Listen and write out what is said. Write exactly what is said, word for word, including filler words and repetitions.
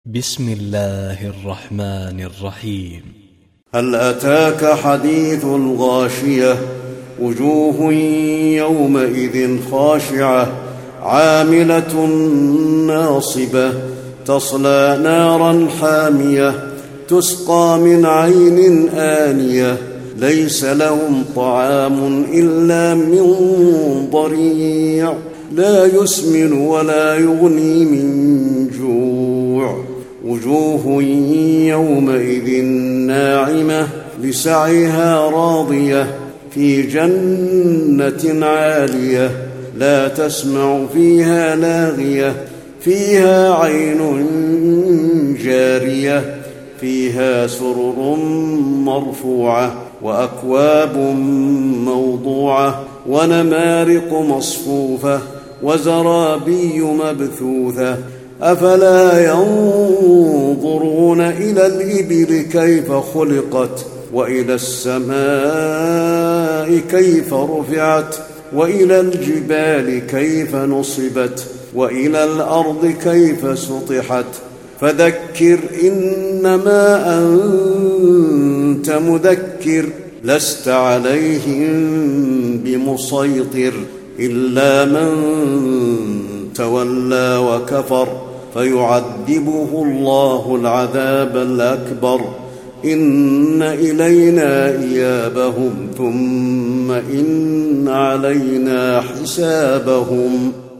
بسم الله الرحمن الرحيم. هل أتاك حديث الغاشية؟ وجوه يومئذ خاشعة عاملة ناصبة تصلى نارا حامية تسقى من عين آنية ليس لهم طعام إلا من ضريع لا يسمن ولا يغني من جوع. وجوه يومئذ ناعمة لسعيها راضية في جنة عالية لا تسمع فيها لاغية فيها عين جارية فيها سرر مرفوعة وأكواب موضوعة ونمارق مصفوفة وزرابي مبثوثة أفلا ينظرون إلى الإبل كيف خلقت وإلى السماء كيف رفعت وإلى الجبال كيف نصبت وإلى الأرض كيف سطحت فذكر إنما أنت مذكر لست عليهم بمسيطر إلا من تولى وكفر فيعذبه الله العذاب الأكبر إن إلينا إيابهم ثم إن علينا حسابهم.